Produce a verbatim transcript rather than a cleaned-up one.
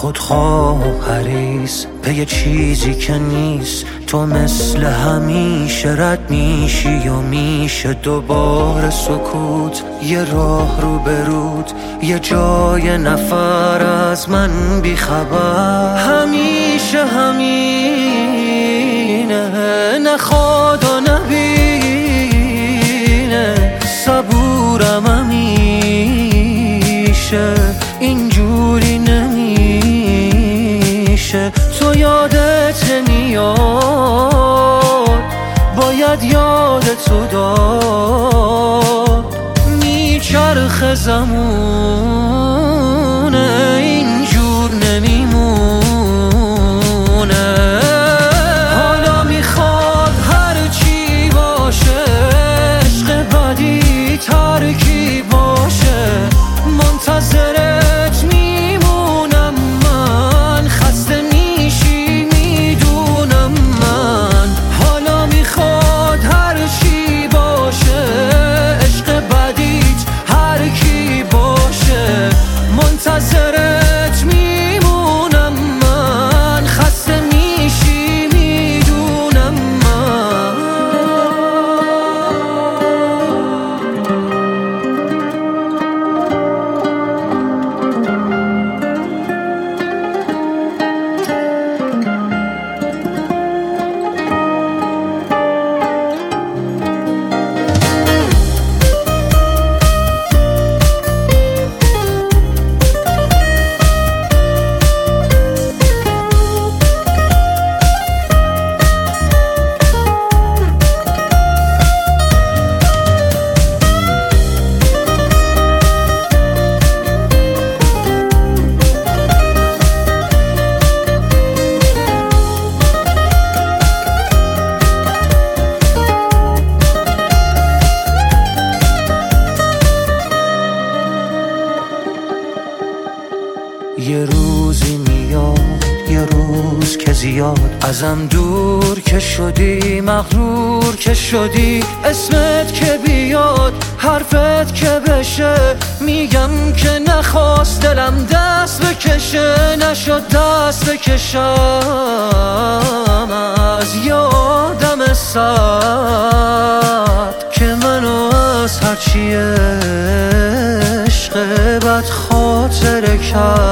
خودخواه حریص پی چیزی که نیست. تو مثل همیشه رد میشی و میشه دوباره سکوت. یه راه رو برود، یه جای نفر از من بیخبر. همیشه همینه، نخواد و نبینه. صبورم همیشه، اینجوری نمیشه. تو یادت نمیاد، باید یادتو داد. میچرخه زمونه، اینجور نمیمونه. حالا میخواد هر چی باشه، عشق بدی ترکیب باشه. منتظرت میمونم من، خسته میشی میدونم من. حالا میخواد هر چی باشه، عشق بدیت هر کی باشه. منتظرت میمونم من، خسته میشی میدونم من. یه روزی میاد، یه روز که زیاد ازم دور که شدی، مغرور که شدی. اسمت که بیاد، حرفت که بشه، میگم که نخواست دلم دست بکشه. نشد دست بکشم از یادم سرد که منو از هرچی عشق بد خاطره کرد.